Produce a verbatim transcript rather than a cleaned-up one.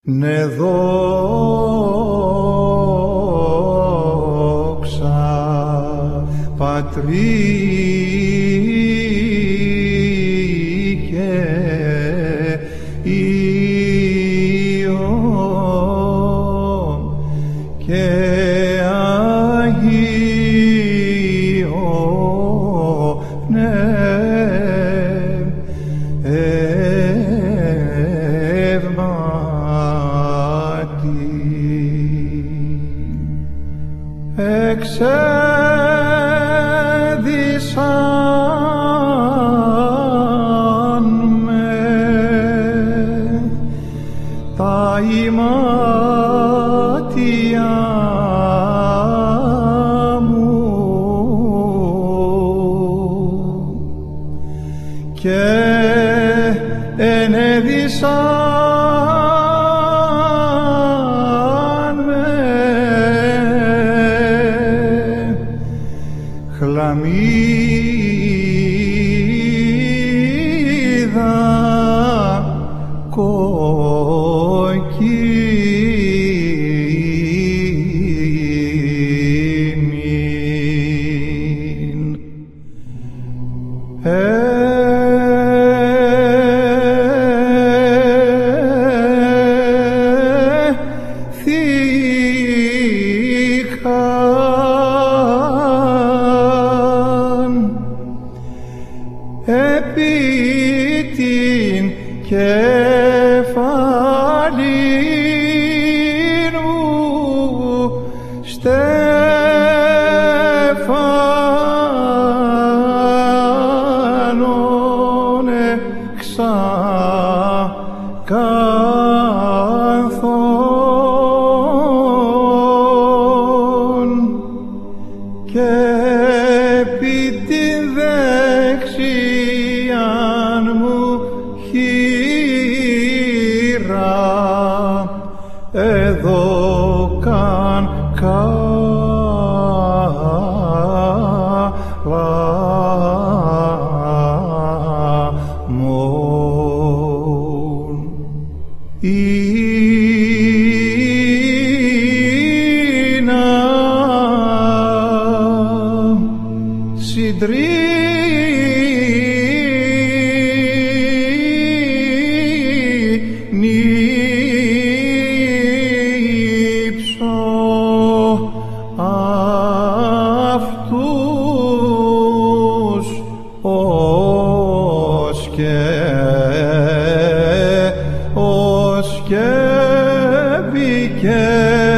Ναι, δόξα Πατρί και Υιόν και Αγίο Πνεύματι. Εξέδισαν με τα ημάτια μου και ενέδισαν με χλαμίδα κόκκινη. Επί την κεφαλήν μου στέφανον εξακάνθον και επί την δεξιάν μου χείρα εδώκαν καλαμών. Ήνα συντρί αυτούς ως και ως και μπήκε